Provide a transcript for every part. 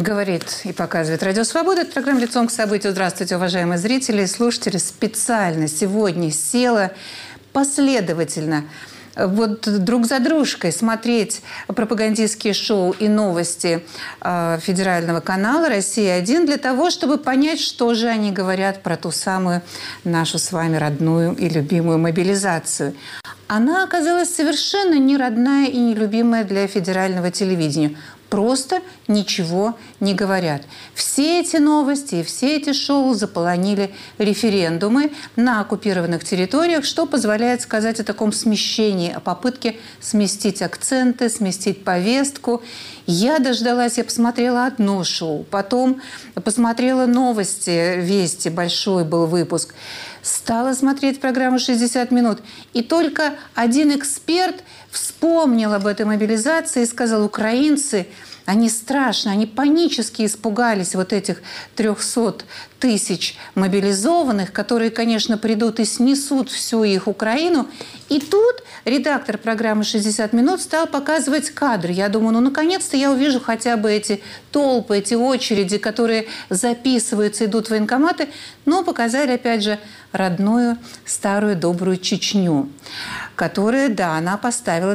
Говорит и показывает Радио Свобода. Это программа «Лицом к событию». Здравствуйте, уважаемые зрители и слушатели. Специально сегодня села последовательно вот друг за дружкой смотреть пропагандистские шоу и новости федерального канала «Россия-1» для того, чтобы понять, что же они говорят про ту самую нашу с вами родную и любимую мобилизацию. Она оказалась совершенно не родная и не любимая для федерального телевидения. Просто ничего не говорят. Все эти новости и все эти шоу заполонили референдумы на оккупированных территориях, что позволяет сказать о таком смещении, о попытке сместить акценты, сместить повестку. Я дождалась, я посмотрела одно шоу, потом посмотрела новости, «Вести», большой был выпуск. Стала смотреть программу «60 минут». И только один эксперт вспомнил об этой мобилизации и сказал: украинцы, они страшно, они панически испугались вот этих 300 тысяч мобилизованных, которые, конечно, придут и снесут всю их Украину. И тут редактор программы «60 минут» стал показывать кадры. Я думаю, ну, наконец-то я увижу хотя бы эти толпы, эти очереди, которые записываются, идут в военкоматы. Но показали, опять же, родную, старую, добрую Чечню, которая, да, она поставила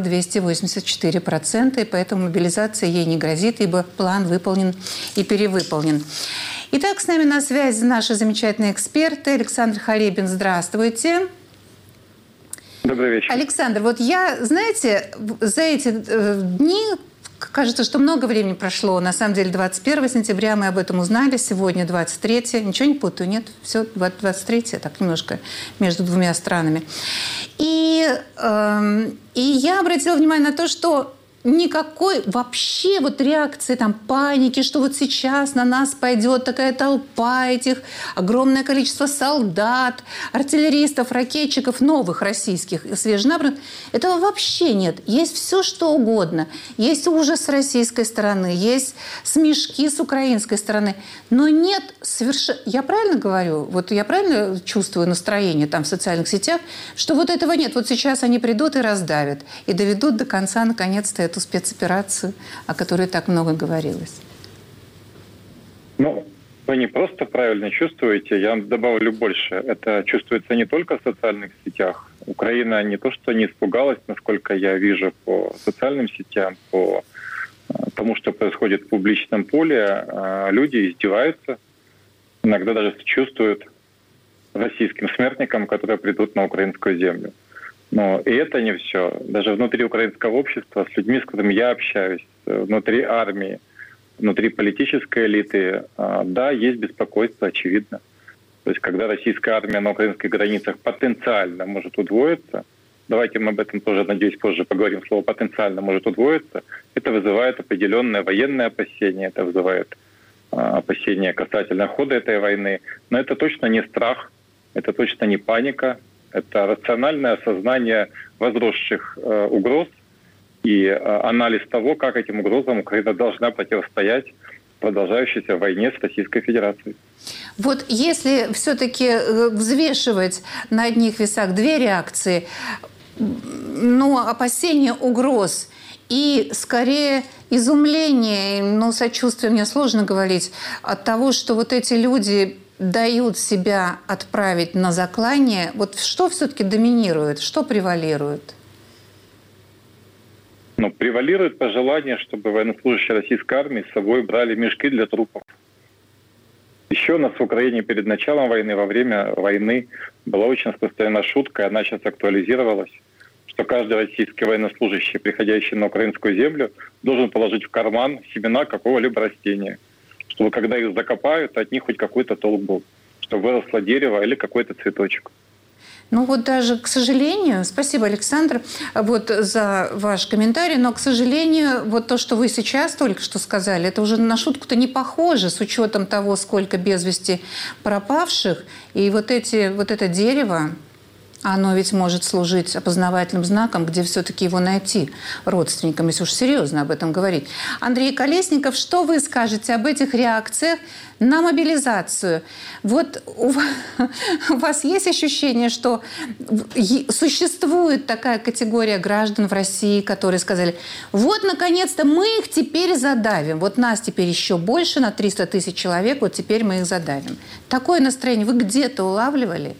284%, и поэтому мобилизация ей не грозит, ибо план выполнен и перевыполнен. Итак, с нами на связи наши замечательные эксперты. Александр Харибин, здравствуйте. Добрый вечер. Александр, вот я, знаете, за эти дни, кажется, что много времени прошло. На самом деле 21 сентября мы об этом узнали, сегодня 23. Ничего не путаю, нет? Все 23, так немножко между двумя странами. И я обратила внимание на то, что никакой вообще вот реакции, там, паники, что вот сейчас на нас пойдет такая толпа этих, огромное количество солдат, артиллеристов, ракетчиков, новых российских, свеженабранных. Этого вообще нет. Есть все, что угодно. Есть ужас с российской стороны, есть смешки с украинской стороны. Но нет совершенно... Я правильно говорю? Вот я правильно чувствую настроение там в социальных сетях, что вот этого нет. Вот сейчас они придут и раздавят. И доведут до конца, наконец-то, эту спецоперацию, о которой так много говорилось? Ну, вы не просто правильно чувствуете, я добавлю больше. Это чувствуется не только в социальных сетях. Украина не то, что не испугалась, насколько я вижу по социальным сетям, по тому, что происходит в публичном поле. Люди издеваются, иногда даже сочувствуют российским смертникам, которые придут на украинскую землю. Но и это не все. Даже внутри украинского общества, с людьми, с которыми я общаюсь, внутри армии, внутри политической элиты, да, есть беспокойство, очевидно. То есть, когда российская армия на украинских границах потенциально может удвоиться, давайте мы об этом тоже, надеюсь, позже поговорим, слово «потенциально» может удвоиться, это вызывает определенное военное опасение, это вызывает опасения касательно хода этой войны. Но это точно не страх, это точно не паника. Это рациональное осознание возросших угроз и анализ того, как этим угрозам Украина должна противостоять в продолжающейся войне с Российской Федерацией. Вот если все-таки взвешивать на одних весах две реакции, ну, опасения угроз и скорее изумление, сочувствие, мне сложно говорить, от того, что вот эти люди дают себя отправить на заклание, вот что все-таки доминирует, что превалирует? Превалирует пожелание, чтобы военнослужащие российской армии с собой брали мешки для трупов. Еще у нас в Украине перед началом войны, во время войны была очень распространена шутка, и она сейчас актуализировалась, что каждый российский военнослужащий, приходящий на украинскую землю, должен положить в карман семена какого-либо растения, чтобы когда их закопают, от них хоть какой-то толк был, чтобы выросло дерево или какой-то цветочек. Ну вот даже, к сожалению, спасибо, Александр, вот за ваш комментарий, но, к сожалению, вот то, что вы сейчас только что сказали, это уже на шутку-то не похоже, с учетом того, сколько без вести пропавших. И вот это дерево, Оно ведь может служить опознавательным знаком, где все-таки его найти родственникам, если уж серьезно об этом говорить. Андрей Колесников, что вы скажете об этих реакциях на мобилизацию? Вот у вас есть ощущение, что существует такая категория граждан в России, которые сказали, вот, наконец-то, мы их теперь задавим. Вот нас теперь еще больше, на 300 тысяч человек, вот теперь мы их задавим. Такое настроение вы где-то улавливали?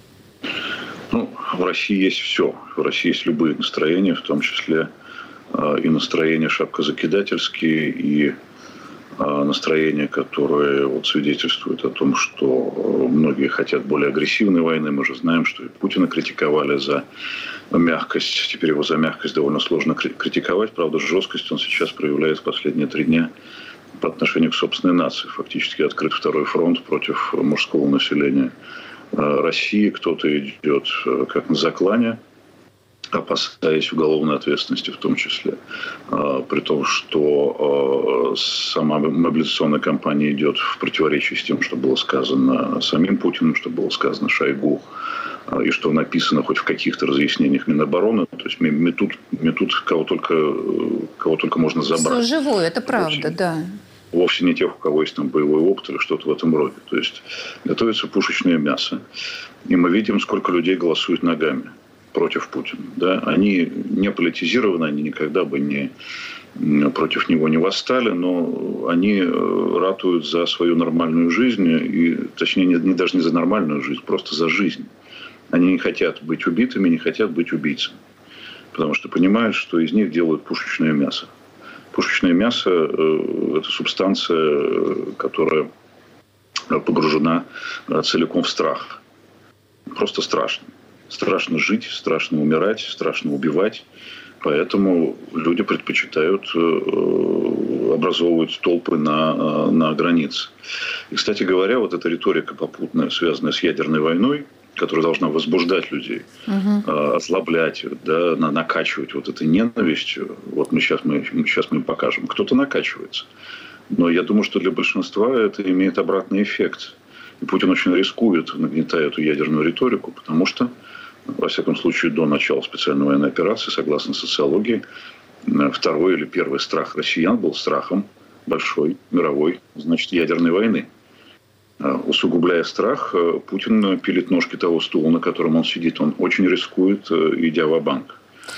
Ну, в России есть все. В России есть любые настроения, в том числе и настроения шапкозакидательские, и настроения, которые вот свидетельствуют о том, что многие хотят более агрессивной войны. Мы же знаем, что и Путина критиковали за мягкость. Теперь его за мягкость довольно сложно критиковать. Правда, жесткость он сейчас проявляет в последние 3 дня по отношению к собственной нации. Фактически открыт второй фронт против мужского населения России. Кто-то идет как на заклане, опасаясь уголовной ответственности в том числе. При том, что сама мобилизационная кампания идет в противоречии с тем, что было сказано самим Путиным, что было сказано Шойгу, и что написано хоть в каких-то разъяснениях Минобороны. То есть метут кого только можно забрать. Все живое, это правда, да. Вовсе не тех, у кого есть там боевой опыт или что-то в этом роде. То есть готовится пушечное мясо. И мы видим, сколько людей голосует ногами против Путина. Да? Они не политизированы, они никогда бы против него не восстали, но они ратуют за свою нормальную жизнь, и, точнее, даже не за нормальную жизнь, просто за жизнь. Они не хотят быть убитыми, не хотят быть убийцами. Потому что понимают, что из них делают пушечное мясо. Пушечное мясо – это субстанция, которая погружена целиком в страх. Просто страшно. Страшно жить, страшно умирать, страшно убивать. Поэтому люди предпочитают образовывать толпы на границе. И, кстати говоря, вот эта риторика попутная, связанная с ядерной войной, которая должна возбуждать людей, ослаблять, да, накачивать вот этой ненавистью. Вот мы сейчас им покажем. Кто-то накачивается. Но я думаю, что для большинства это имеет обратный эффект. И Путин очень рискует, нагнетая эту ядерную риторику, потому что, во всяком случае, до начала специальной военной операции, согласно социологии, второй или первый страх россиян был страхом большой, мировой, значит, ядерной войны. Усугубляя страх, Путин пилит ножки того стула, на котором он сидит. Он очень рискует, идя ва-банк.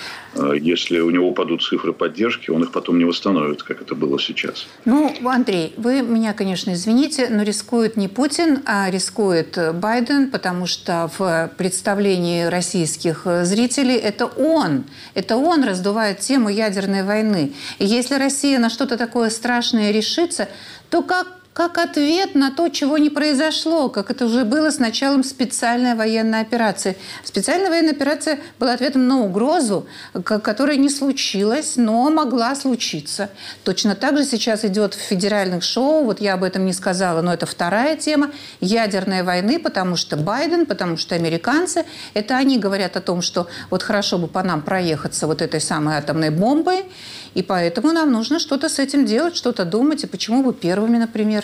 Если у него упадут цифры поддержки, он их потом не восстановит, как это было сейчас. Ну, Андрей, вы меня, конечно, извините, но рискует не Путин, а рискует Байден, потому что в представлении российских зрителей это он раздувает тему ядерной войны. И если Россия на что-то такое страшное решится, то как ответ на то, чего не произошло, как это уже было с началом специальной военной операции. Специальная военная операция была ответом на угрозу, которая не случилась, но могла случиться. Точно так же сейчас идет в федеральных шоу, вот я об этом не сказала, но это вторая тема, ядерной войны, потому что Байден, потому что американцы, это они говорят о том, что вот хорошо бы по нам проехаться вот этой самой атомной бомбой, и поэтому нам нужно что-то с этим делать, что-то думать, и почему бы первыми, например,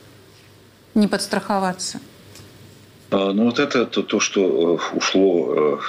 не подстраховаться? Ну, вот это то, что ушло,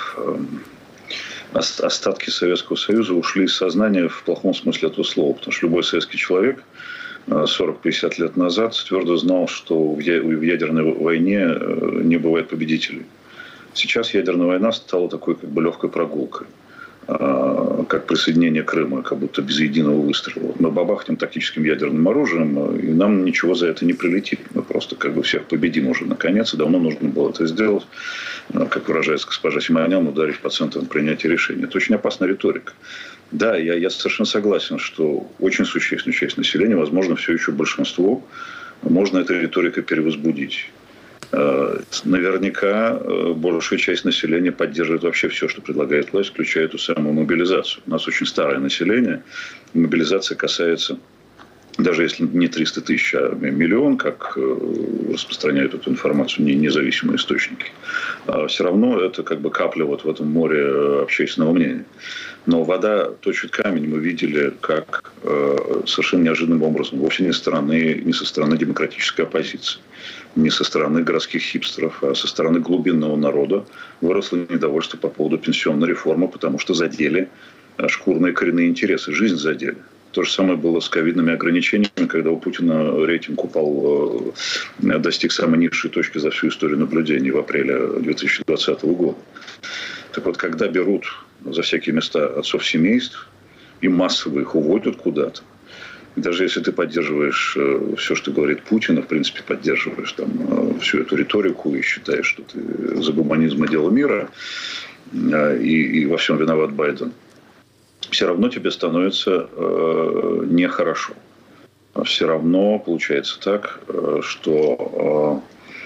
остатки Советского Союза ушли из сознания в плохом смысле этого слова. Потому что любой советский человек 40-50 лет назад твердо знал, что в ядерной войне не бывает победителей. Сейчас ядерная война стала такой как бы легкой прогулкой. Как присоединение Крыма, как будто без единого выстрела. Мы бабахнем тактическим ядерным оружием, и нам ничего за это не прилетит. Мы просто как бы всех победим уже наконец, и давно нужно было это сделать. Как выражается госпожа Симонян, ударить по центрам принятия решений. Это очень опасная риторика. Да, я совершенно согласен, что очень существенную часть населения, возможно, все еще большинство, можно этой риторикой перевозбудить. Наверняка большая часть населения поддерживает вообще все, что предлагает власть, включая ту самую мобилизацию. У нас очень старое население. Мобилизация касается даже если не 300 тысяч, а миллион, как распространяют эту информацию независимые источники, все равно это как бы капля вот в этом море общественного мнения. Но вода точит камень. Мы видели, как совершенно неожиданным образом, вовсе не со стороны демократической оппозиции, не со стороны городских хипстеров, а со стороны глубинного народа выросло недовольство по поводу пенсионной реформы, потому что задели шкурные коренные интересы, жизнь задели. То же самое было с ковидными ограничениями, когда у Путина рейтинг упал, достиг самой низшей точки за всю историю наблюдений в апреле 2020 года. Так вот, когда берут за всякие места отцов семейств и массово их уводят куда-то, и даже если ты поддерживаешь все, что говорит Путин, в принципе, поддерживаешь там всю эту риторику и считаешь, что ты за гуманизм и дело мира, и во всем виноват Байден, все равно тебе становится нехорошо. Все равно получается так, что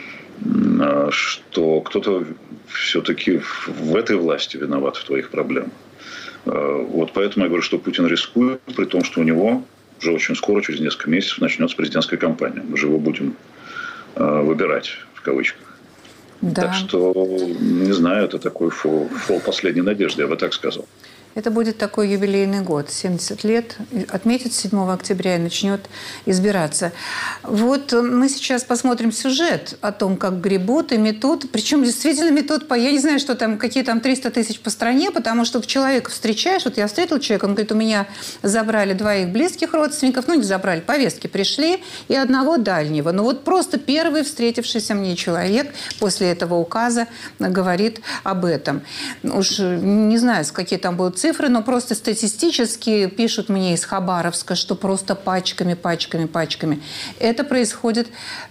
кто-то все-таки в этой власти виноват в твоих проблемах. Вот поэтому я говорю, что Путин рискует, при том, что у него уже очень скоро, через несколько месяцев, начнется президентская кампания. Мы же его будем выбирать, в кавычках. Да. Так что, не знаю, это такой фол последней надежды, я бы так сказал. Это будет такой юбилейный год, 70 лет, отметит 7 октября и начнет избираться. Вот мы сейчас посмотрим сюжет о том, как гребут и метут. Причем действительно метут по, я не знаю, что там, какие там 300 тысяч по стране, потому что человека встречаешь, вот я встретил человека, он говорит, у меня забрали 2 близких родственников, ну не забрали, повестки пришли, и 1 дальнего. Ну вот просто первый встретившийся мне человек после этого указа говорит об этом. Уж не знаю, какие там будут цифры, но просто статистически пишут мне из Хабаровска, что просто пачками. Это происходит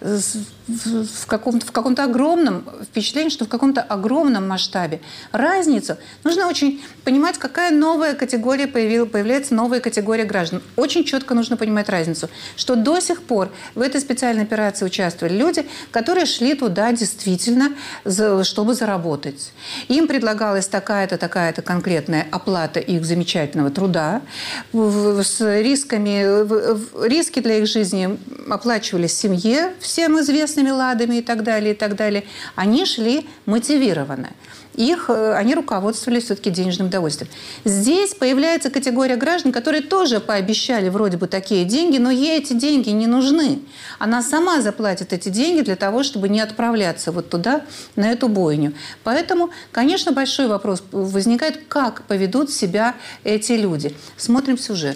в каком-то огромном впечатлении, что в каком-то огромном масштабе. Разницу нужно очень понимать, какая новая категория появляется, новая категория граждан. Очень четко нужно понимать разницу, что до сих пор в этой специальной операции участвовали люди, которые шли туда действительно, чтобы заработать. Им предлагалась такая-то конкретная оплата их замечательного труда с рисками. Риски для их жизни оплачивались семье, всем известными ладами и так далее, и так далее. Они шли мотивированно. Они руководствовались все-таки денежным удовольствием. Здесь появляется категория граждан, которые тоже пообещали вроде бы такие деньги, но ей эти деньги не нужны. Она сама заплатит эти деньги для того, чтобы не отправляться вот туда, на эту бойню. Поэтому, конечно, большой вопрос возникает, как поведут себя эти люди. Смотрим сюжет.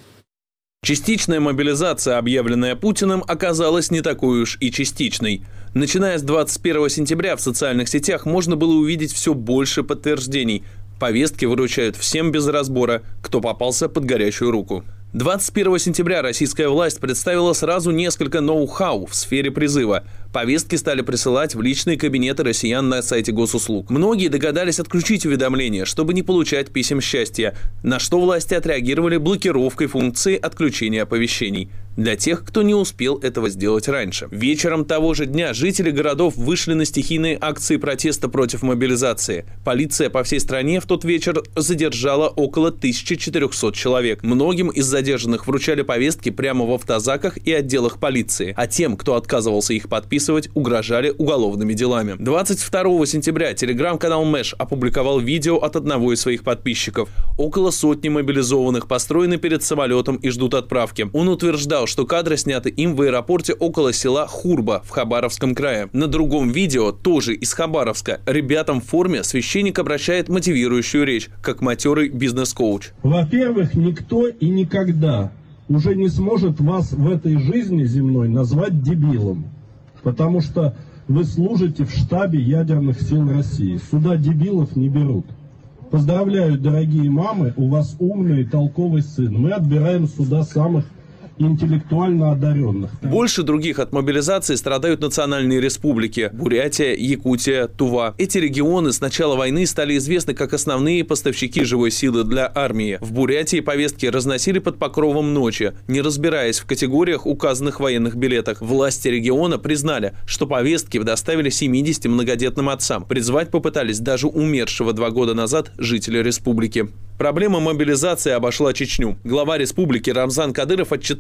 Частичная мобилизация, объявленная Путиным, оказалась не такой уж и частичной. Начиная с 21 сентября в социальных сетях можно было увидеть все больше подтверждений. Повестки выручают всем без разбора, кто попался под горячую руку. 21 сентября российская власть представила сразу несколько ноу-хау в сфере призыва. Повестки стали присылать в личные кабинеты россиян на сайте госуслуг. Многие догадались отключить уведомления, чтобы не получать писем счастья, на что власти отреагировали блокировкой функции отключения оповещений. Для тех, кто не успел этого сделать раньше. Вечером того же дня жители городов вышли на стихийные акции протеста против мобилизации. Полиция по всей стране в тот вечер задержала около 1400 человек. Многим из задержанных вручали повестки прямо в автозаках и отделах полиции, а тем, кто отказывался их подписывать, угрожали уголовными делами. 22 сентября телеграм-канал Мэш опубликовал видео от одного из своих подписчиков. Около сотни мобилизованных построены перед самолетом и ждут отправки. Он утверждал, что кадры сняты им в аэропорте около села Хурба в Хабаровском крае. На другом видео, тоже из Хабаровска, ребятам в форме священник обращает мотивирующую речь, как матерый бизнес-коуч. Во-первых, никто и никогда уже не сможет вас в этой жизни земной назвать дебилом, потому что вы служите в штабе ядерных сил России. Сюда дебилов не берут. Поздравляю, дорогие мамы, у вас умный и толковый сын. Мы отбираем сюда самых интеллектуально одаренных. Больше других от мобилизации страдают национальные республики – Бурятия, Якутия, Тува. Эти регионы с начала войны стали известны как основные поставщики живой силы для армии. В Бурятии повестки разносили под покровом ночи, не разбираясь в категориях, указанных в военных билетах. Власти региона признали, что повестки доставили 70 многодетным отцам. Призвать попытались даже умершего 2 года назад жителя республики. Проблема мобилизации обошла Чечню. Глава республики Рамзан Кадыров отчитался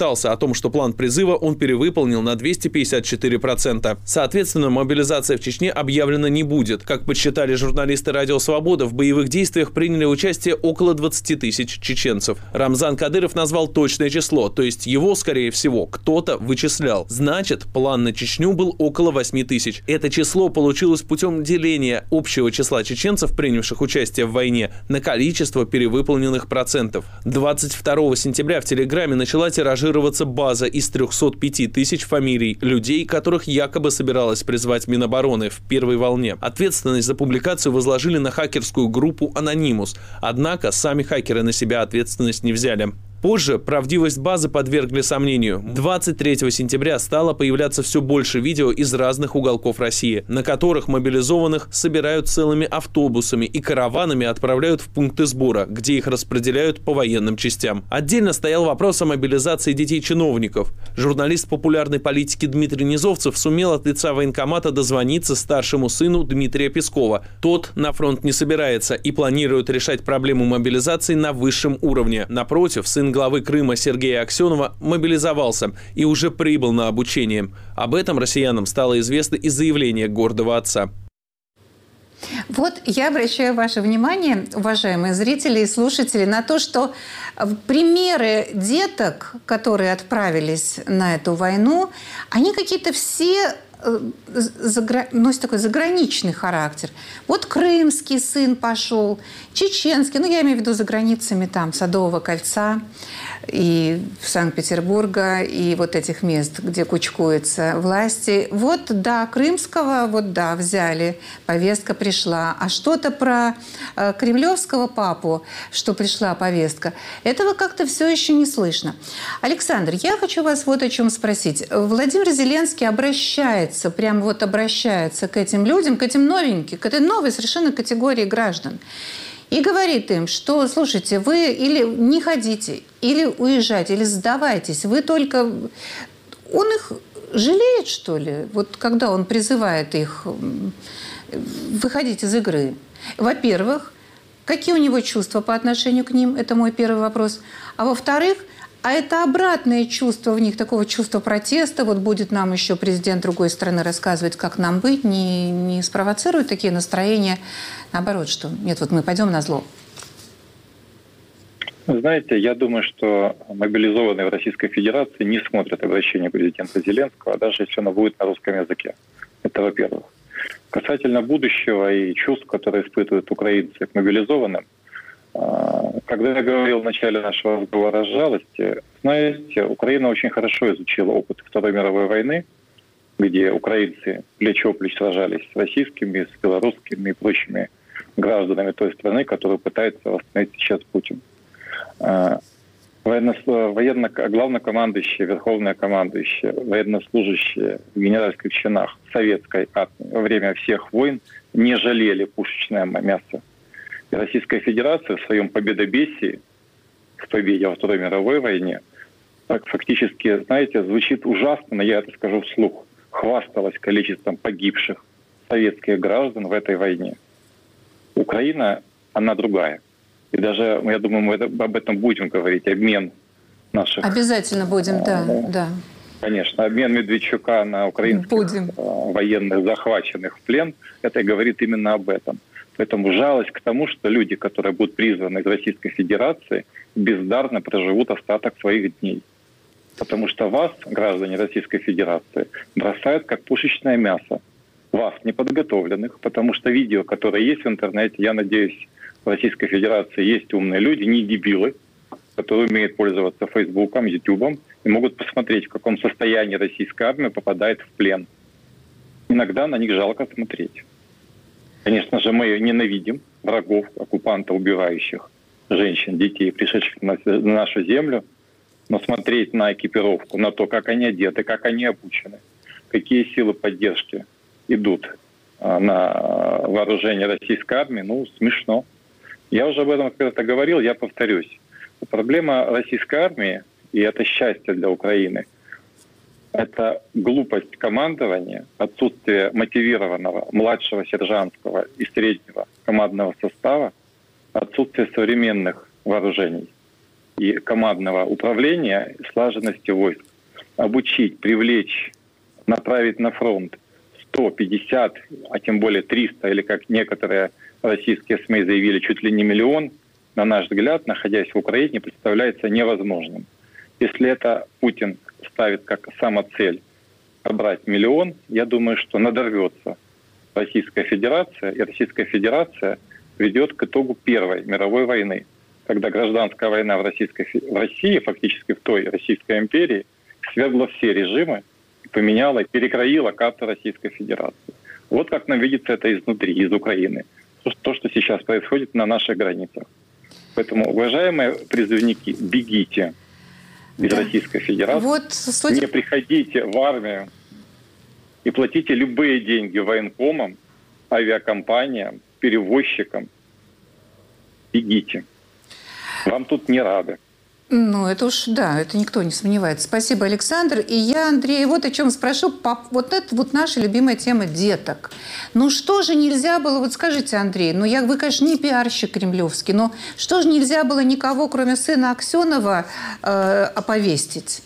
отчитался о том, что план призыва он перевыполнил на 254%. Соответственно, мобилизация в Чечне объявлена не будет. Как подсчитали журналисты «Радио Свобода», в боевых действиях приняли участие около 20 тысяч чеченцев. Рамзан Кадыров назвал точное число, то есть его, скорее всего, кто-то вычислял. Значит, план на Чечню был около 8 тысяч. Это число получилось путем деления общего числа чеченцев, принявших участие в войне, на количество перевыполненных процентов. 22 сентября в Телеграме начала тиражироваться база из 305 тысяч фамилий людей, которых якобы собиралась призвать Минобороны в первой волне. Ответственность за публикацию возложили на хакерскую группу «Анонимус», однако сами хакеры на себя ответственность не взяли. Позже правдивость базы подвергли сомнению. 23 сентября стало появляться все больше видео из разных уголков России, на которых мобилизованных собирают целыми автобусами и караванами отправляют в пункты сбора, где их распределяют по военным частям. Отдельно стоял вопрос о мобилизации детей чиновников. Журналист популярной политики Дмитрий Низовцев сумел от лица военкомата дозвониться старшему сыну Дмитрия Пескова. Тот на фронт не собирается и планирует решать проблему мобилизации на высшем уровне. Напротив, сын главы Крыма Сергея Аксенова мобилизовался и уже прибыл на обучение. Об этом россиянам стало известно из заявления гордого отца. Вот я обращаю ваше внимание, уважаемые зрители и слушатели, на то, что примеры деток, которые отправились на эту войну, они какие-то все носит такой заграничный характер. Вот крымский сын пошел, чеченский, я имею в виду за границами там Садового кольца и Санкт-Петербурга, и вот этих мест, где кучкуются власти. Вот, да, крымского, взяли, повестка пришла. А что-то про кремлевского папу, что пришла повестка, этого как-то все еще не слышно. Александр, я хочу вас вот о чем спросить. Владимир Зеленский обращается к этим людям, к этим новеньким, к этой новой совершенно категории граждан. И говорит им, что, слушайте, вы или не ходите, или уезжайте, или сдавайтесь. Вы только... Он их жалеет, что ли? Вот когда он призывает их выходить из игры. Во-первых, какие у него чувства по отношению к ним? Это мой первый вопрос. А во-вторых, а это обратное чувство в них, такого чувства протеста. Вот будет нам еще президент другой страны рассказывать, как нам быть, не спровоцирует такие настроения. Наоборот, что нет, вот мы пойдем на зло. Знаете, я думаю, что мобилизованные в Российской Федерации не смотрят обращение президента Зеленского, даже если оно будет на русском языке. Это во-первых. Касательно будущего и чувств, которые испытывают украинцы к мобилизованным, когда я говорил в начале нашего разговора о жалости, знаете, Украина очень хорошо изучила опыт Второй мировой войны, где украинцы плечо-плечо сражались с российскими, с белорусскими и прочими гражданами той страны, которую пытается восстановить сейчас Путин. Главнокомандующие, верховнокомандующие, военнослужащие в генеральских чинах советской армии во время всех войн не жалели пушечное мясо. И Российская Федерация в своем победобесии, в победе во Второй мировой войне, так фактически, знаете, звучит ужасно, но я это скажу вслух, хвасталась количеством погибших советских граждан в этой войне. Украина, она другая. И даже, я думаю, мы об этом будем говорить, обмен наших... Обязательно будем, да. Конечно, обмен Медведчука на украинских военных, захваченных в плен, это говорит именно об этом. Поэтому жалость к тому, что люди, которые будут призваны из Российской Федерации, бездарно проживут остаток своих дней. Потому что вас, граждане Российской Федерации, бросают как пушечное мясо. Вас, неподготовленных, потому что видео, которые есть в интернете, я надеюсь, в Российской Федерации есть умные люди, не дебилы, которые умеют пользоваться Фейсбуком, Ютубом и могут посмотреть, в каком состоянии российская армия попадает в плен. Иногда на них жалко смотреть. Конечно же, мы ненавидим врагов, оккупантов, убивающих женщин, детей, пришедших на нашу землю, но смотреть на экипировку, на то, как они одеты, как они обучены, какие силы поддержки идут на вооружение российской армии, смешно. Я уже об этом когда-то говорил, я повторюсь. Проблема российской армии, и это счастье для Украины, это глупость командования, отсутствие мотивированного младшего сержантского и среднего командного состава, отсутствие современных вооружений. и командного управления, слаженности войск. Обучить, привлечь, направить на фронт 150, а тем более 300, или как некоторые российские СМИ заявили, чуть ли не 1 миллион, на наш взгляд, находясь в Украине, представляется невозможным. Если это Путин ставит как самоцель собрать 1 миллион, я думаю, что надорвется Российская Федерация, и Российская Федерация ведет к итогу Первой мировой войны, когда гражданская война в России, фактически в той Российской империи, свергла все режимы, поменяла и перекроила карту Российской Федерации. Вот как нам видится это изнутри, из Украины. То, что сейчас происходит на наших границах. Поэтому, уважаемые призывники, бегите из Российской Федерации, не приходите в армию и платите любые деньги военкомам, авиакомпаниям, перевозчикам. Бегите. Вам тут не рады. Ну, это уж, да, это никто не сомневается. Спасибо, Александр. И я, Андрей, вот о чем спрошу. Вот это вот наша любимая тема деток. Ну, что же нельзя было, вот скажите, Андрей, вы, конечно, не пиарщик кремлевский, но что же нельзя было никого, кроме сына Аксенова, оповестить,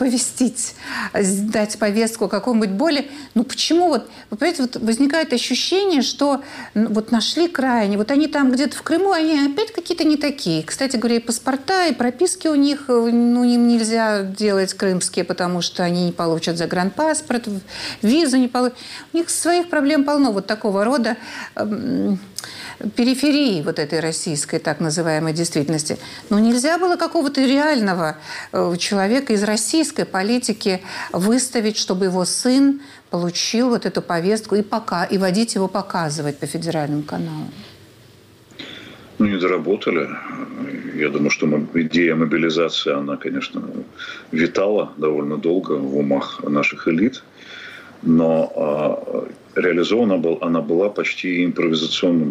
дать повестку какому-нибудь более... Ну, почему вот, вы понимаете, вот возникает ощущение, что вот нашли крайне, вот они там где-то в Крыму, они опять какие-то не такие. Кстати говоря, и паспорта, и прописки у них, им нельзя делать крымские, потому что они не получат загранпаспорт, визу не получат. У них своих проблем полно вот такого рода периферии вот этой российской так называемой действительности. Но нельзя было какого-то реального человека из российской политики выставить, чтобы его сын получил вот эту повестку и водить его показывать по федеральным каналам. Не доработали. Я думаю, что идея мобилизации, она, конечно, витала довольно долго в умах наших элит, но реализована она была почти в импровизационном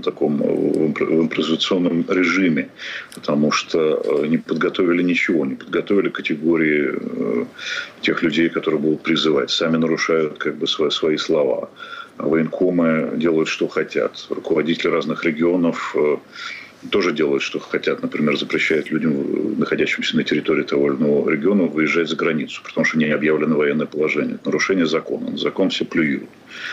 режиме, потому что не подготовили ничего, не подготовили категории тех людей, которые будут призывать. Сами нарушают свои слова. Военкомы делают, что хотят. Руководители разных регионов тоже делают, что хотят. Например, запрещают людям, находящимся на территории того или иного региона, выезжать за границу, потому что не объявлено военное положение. Это нарушение закона. На закон все плюют.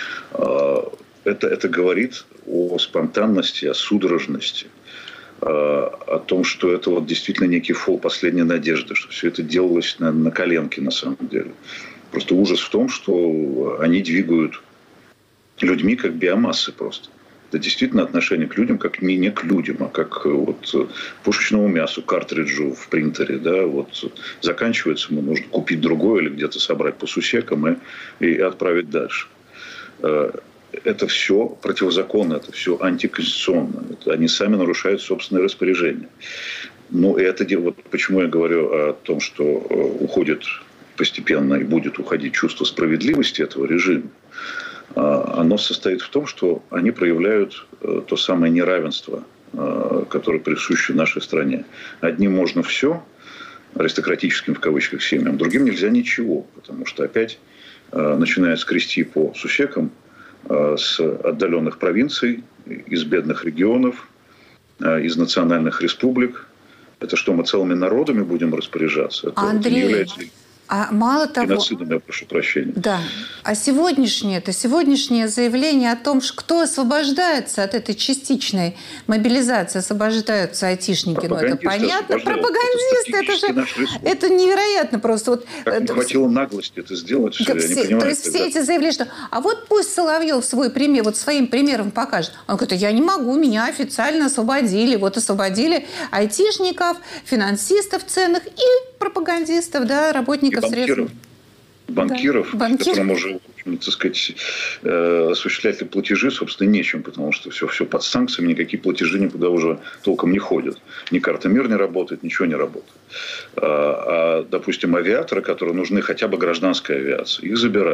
Это говорит о спонтанности, о судорожности, о том, что это вот действительно некий фол последней надежды, что все это делалось на коленке на самом деле. Просто ужас в том, что они двигают людьми как биомассы просто. Это действительно отношение к людям, как не к людям, а как вот пушечному мясу, картриджу в принтере. Да, вот заканчивается, ему нужно купить другое или где-то собрать по сусекам и отправить дальше. Это все противозаконно, это все антиконституционно. Они сами нарушают собственные распоряжения. Ну, и это вот почему я говорю о том, что уходит постепенно и будет уходить чувство справедливости этого режима. Оно состоит в том, что они проявляют то самое неравенство, которое присуще нашей стране. Одним можно все, аристократическим в кавычках семьям, другим нельзя ничего, потому что опять начинают скрести по сусекам с отдаленных провинций, из бедных регионов, из национальных республик. Это что, мы целыми народами будем распоряжаться? Это Андрей, не является... мало того, геноцидом, я прошу прощения. Да. А сегодняшнее заявление о том, что кто освобождается от этой частичной мобилизации, освобождаются айтишники, это понятно. Пропагандисты, это невероятно просто. Вот, как не хватило наглости это сделать, я не понимаю. То есть все эти заявления, что а вот пусть Соловьев свой пример, вот своим примером покажет. Он говорит, я не могу, меня официально освободили. Вот освободили айтишников, финансистов ценных и пропагандистов, да, работников банкиров, которым уже, так сказать, осуществлять платежи, собственно, нечем, потому что все под санкциями, никакие платежи никуда уже толком не ходят. Ни карта МИР не работает, ничего не работает. Допустим, авиаторы, которые нужны хотя бы гражданской авиации, их забирают.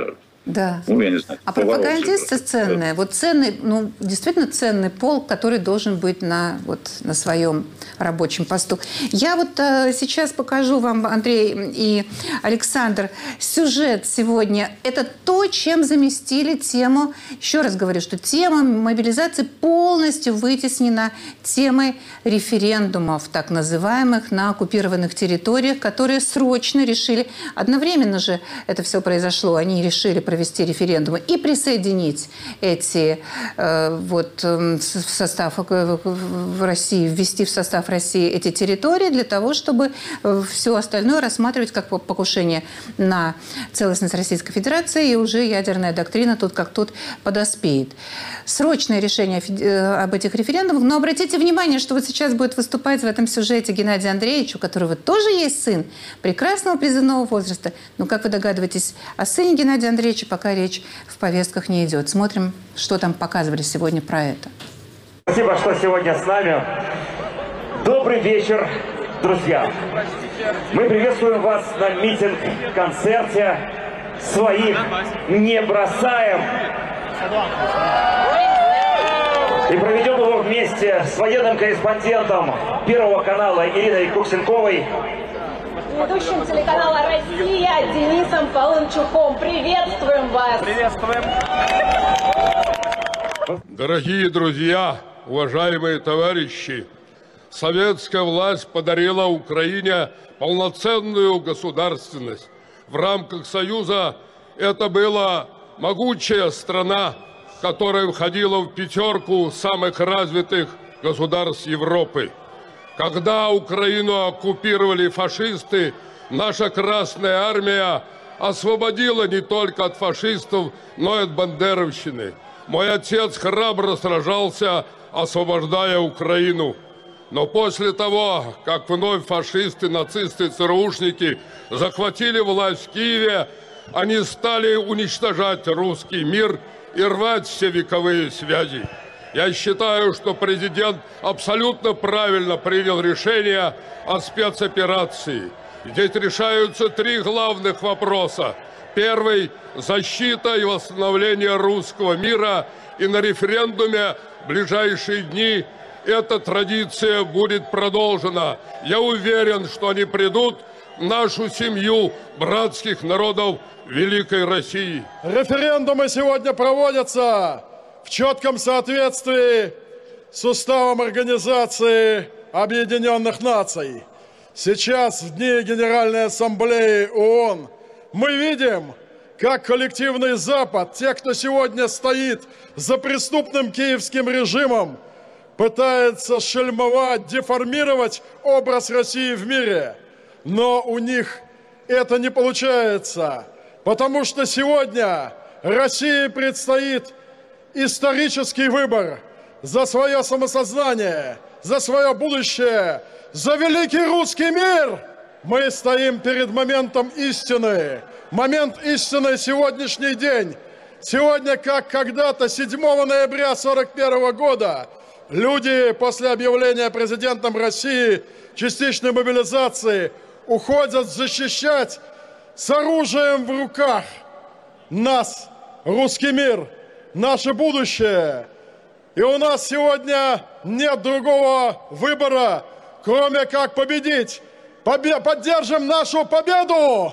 Да. Ну, я не знаю. А пропагандисты ценные. Вот ценный, ну, действительно ценный полк, который должен быть на своем рабочем посту. Я вот сейчас покажу вам, Андрей и Александр, сюжет сегодня. Это то, чем заместили тему, еще раз говорю, что тема мобилизации полностью вытеснена темой референдумов, так называемых, на оккупированных территориях, которые срочно решили, одновременно же это все произошло, они решили провести референдумы и присоединить эти в состав в России, ввести в состав России эти территории для того, чтобы все остальное рассматривать как покушение на целостность Российской Федерации, и уже ядерная доктрина тут как тут подоспеет. Срочное решение об этих референдумах, но обратите внимание, что вот сейчас будет выступать в этом сюжете Геннадий Андреевич, у которого тоже есть сын прекрасного призывного возраста. Но, как вы догадываетесь, о сыне Геннадия Андреевича пока речь в повестках не идет. Смотрим, что там показывали сегодня про это. Спасибо, что сегодня с нами. Добрый вечер, друзья. Мы приветствуем вас на митинг-концерте «Своих не бросаем». И проведем его вместе с военным корреспондентом Первого канала Ириной Куксенковой, ведущим телеканала «Россия» Денисом Полынчуком. Приветствуем вас! Приветствуем! Дорогие друзья, уважаемые товарищи, советская власть подарила Украине полноценную государственность. В рамках Союза это была могучая страна, которая входила в пятерку самых развитых государств Европы. Когда Украину оккупировали фашисты, наша Красная Армия освободила не только от фашистов, но и от бандеровщины. Мой отец храбро сражался, освобождая Украину. Но после того, как вновь фашисты, нацисты, ЦРУшники захватили власть в Киеве, они стали уничтожать русский мир и рвать все вековые связи. Я считаю, что президент абсолютно правильно принял решение о спецоперации. Здесь решаются три главных вопроса. Первый – защита и восстановление русского мира. И на референдуме в ближайшие дни эта традиция будет продолжена. Я уверен, что они придут в нашу семью братских народов Великой России. Референдумы сегодня проводятся в четком соответствии с уставом Организации Объединенных Наций. Сейчас, в дни Генеральной Ассамблеи ООН, мы видим, как коллективный Запад, те, кто сегодня стоит за преступным киевским режимом, пытается шельмовать, деформировать образ России в мире. Но у них это не получается, потому что сегодня России предстоит исторический выбор за свое самосознание, за свое будущее, за великий русский мир. Мы стоим перед моментом истины. Момент истины — сегодняшний день. Сегодня, как когда-то, 7 ноября 1941 года, люди после объявления президентом России частичной мобилизации уходят защищать с оружием в руках нас, русский мир, наше будущее. И у нас сегодня нет другого выбора, кроме как победить. Поддержим нашу победу!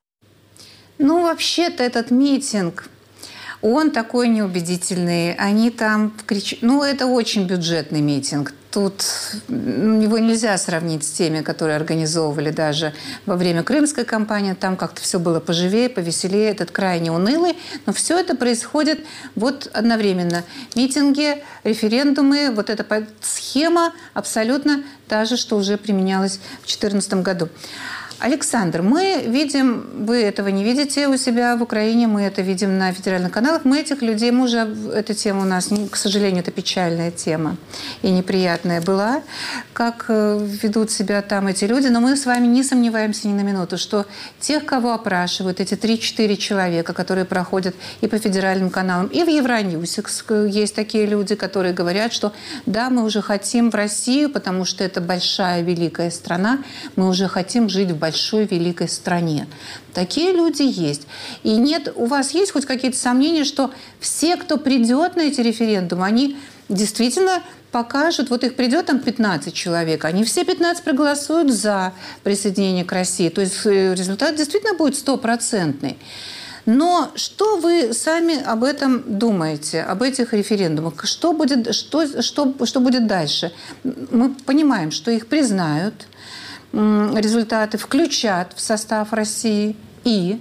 Ну, вообще-то этот митинг, он такой неубедительный. Они там кричат... Ну, это очень бюджетный митинг. Тут его нельзя сравнить с теми, которые организовывали даже во время крымской кампании. Там как-то все было поживее, повеселее. Этот крайне унылый. Но все это происходит вот одновременно. Митинги, референдумы, вот эта схема абсолютно та же, что уже применялась в 2014 году. Александр, мы видим, вы этого не видите у себя в Украине, мы это видим на федеральных каналах. Мы этих людей, мы уже, эта тема у нас, к сожалению, это печальная тема и неприятная была, как ведут себя там эти люди. Но мы с вами не сомневаемся ни на минуту, что тех, кого опрашивают, эти 3-4 человека, которые проходят и по федеральным каналам, и в Евроньюсе есть такие люди, которые говорят, что да, мы уже хотим в Россию, потому что это большая, великая страна, мы уже хотим жить в большой большой, великой стране. Такие люди есть. И нет, у вас есть хоть какие-то сомнения, что все, кто придет на эти референдумы, они действительно покажут, вот их придет там 15 человек, они все 15 проголосуют за присоединение к России. То есть результат действительно будет стопроцентный. Но что вы сами об этом думаете, об этих референдумах? Что будет дальше? Мы понимаем, что их признают, результаты включат в состав России и...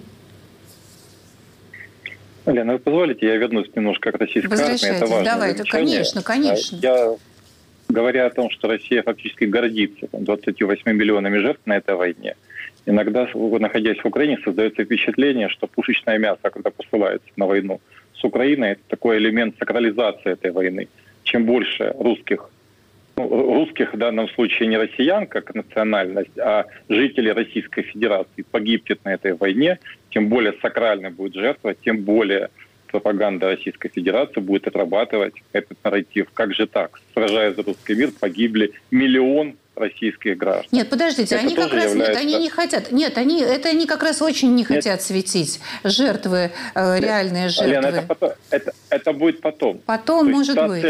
Лена, вы позволите, я вернусь немножко к российской армии. Это важно. Давайте, конечно. Я, говоря о том, что Россия фактически гордится 28 миллионами жертв на этой войне, иногда, находясь в Украине, создается впечатление, что пушечное мясо, когда посылается на войну с Украиной, это такой элемент сакрализации этой войны. Чем больше русских в данном случае не россиян как национальность, а жители Российской Федерации погибнет на этой войне, тем более сакральной будет жертва, тем более пропаганда Российской Федерации будет отрабатывать этот нарратив. Как же так? Сражаясь за русский мир, погибли миллион российских граждан. Нет, подождите, это они как раз является... они не хотят. Нет, они как раз очень не хотят светить жертвы, реальные жертвы. Лена, это будет потом. Потом, может быть.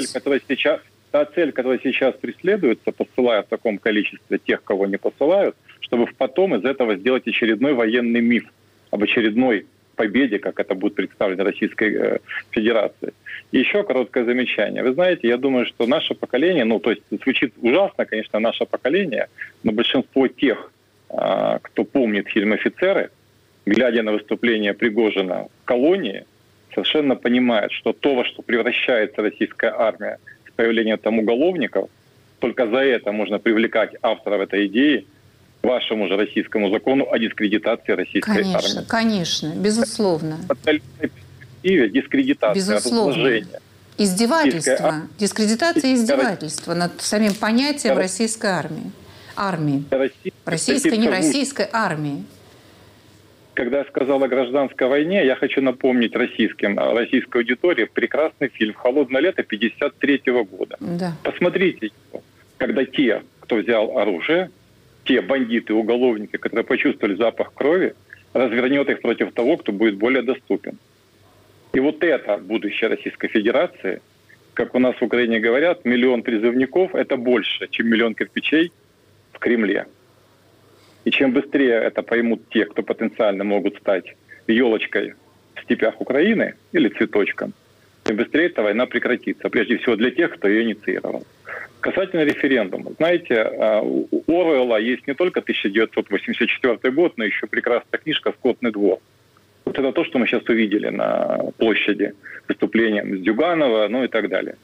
Та цель, которая сейчас преследуется, посылая в таком количестве тех, кого не посылают, чтобы потом из этого сделать очередной военный миф об очередной победе, как это будет представлено Российской Федерацией. И еще короткое замечание. Вы знаете, я думаю, что наше поколение, то есть звучит ужасно, конечно, наше поколение, но большинство тех, кто помнит фильм «Офицеры», глядя на выступление Пригожина в колонии, совершенно понимает, что то, во что превращается российская армия, появление там уголовников, только за это можно привлекать авторов этой идеи к вашему же российскому закону о дискредитации российской армии. Конечно, безусловно. В перспективе дискредитация, разложение. Издевательство. Дискредитация и издевательство над самим понятием российской армии. Российской, не российской армии. Когда я сказал о гражданской войне, я хочу напомнить российской аудитории прекрасный фильм «Холодное лето» 1953 года. Да. Посмотрите его, когда те, кто взял оружие, те бандиты, уголовники, которые почувствовали запах крови, развернет их против того, кто будет более доступен. И вот это будущее Российской Федерации, как у нас в Украине говорят, 1 миллион призывников – это больше, чем 1 миллион кирпичей в Кремле. И чем быстрее это поймут те, кто потенциально могут стать елочкой в степях Украины или цветочком, тем быстрее эта война прекратится. Прежде всего для тех, кто ее инициировал. Касательно референдума. Знаете, у Оруэлла есть не только 1984 год, но еще прекрасная книжка «Скотный двор». Вот это то, что мы сейчас увидели на площади выступлением Зюганова, и так далее.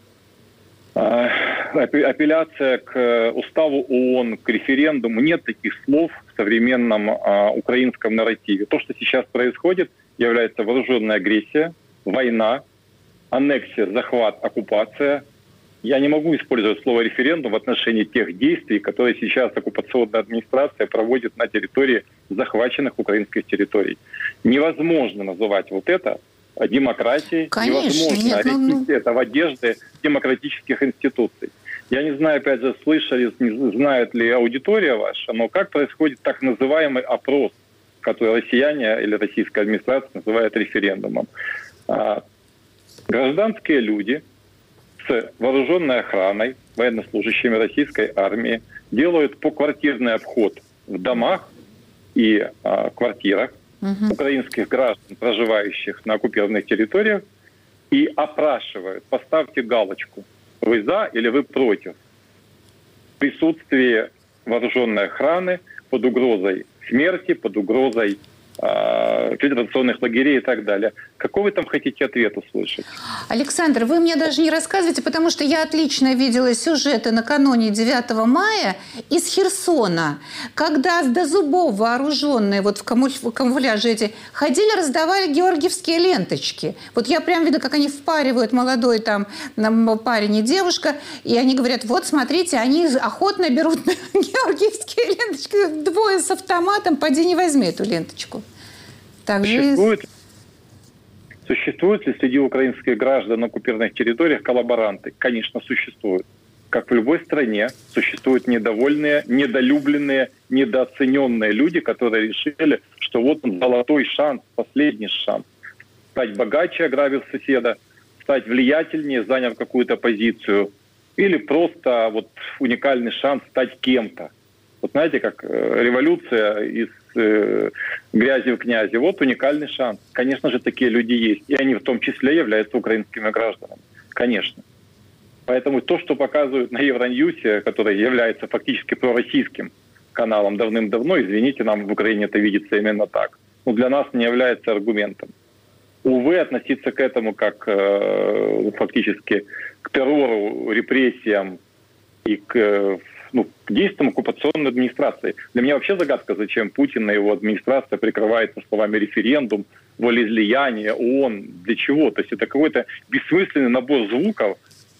Апелляция к уставу ООН, к референдуму. Нет таких слов в современном украинском нарративе. То, что сейчас происходит, является вооруженная агрессия, война, аннексия, захват, оккупация. Я не могу использовать слово «референдум» в отношении тех действий, которые сейчас оккупационная администрация проводит на территории захваченных украинских территорий. Невозможно называть вот это демократии, невозможно это в одежде демократических институций. Я не знаю, опять же, слышали, знает ли аудитория ваша, но как происходит так называемый опрос, который россияне или российская администрация называют референдумом. Гражданские люди с вооруженной охраной, военнослужащими российской армии делают поквартирный обход в домах и квартирах украинских граждан, проживающих на оккупированных территориях, и опрашивают, поставьте галочку, вы за или вы против присутствия вооруженной охраны под угрозой смерти, под угрозой концентрационных лагерей и так далее. Какой вы там хотите ответ услышать? Александр, вы мне даже не рассказывайте, потому что я отлично видела сюжеты накануне 9 мая из Херсона, когда до зубов вооруженные вот в камуфляже эти ходили, раздавали георгиевские ленточки. Вот я прям видела, как они впаривают молодой там парень и девушка, и они говорят, вот смотрите, они охотно берут георгиевские ленточки, двое с автоматом, поди не возьми эту ленточку. Существуют ли среди украинских граждан на оккупированных территориях коллаборанты? Конечно, существуют. как в любой стране, существуют недовольные, недолюбленные, недооцененные люди, которые решили, что вот он золотой шанс, последний шанс. Стать богаче, ограбив соседа, стать влиятельнее, заняв какую-то позицию, или просто вот уникальный шанс стать кем-то. Вот знаете, как революция из грязи в князи. Вот уникальный шанс. Конечно же, такие люди есть. И они в том числе являются украинскими гражданами. Конечно. Поэтому то, что показывают на Евроньюсе, который является фактически пророссийским каналом давным-давно, извините, нам в Украине это видится именно так, но для нас не является аргументом. Увы, относиться к этому как фактически к террору, репрессиям и к действиям оккупационной администрации. Для меня вообще загадка, зачем Путин и его администрация прикрывается словами референдум, волеизлияние, ООН. Для чего? То есть это какой-то бессмысленный набор звуков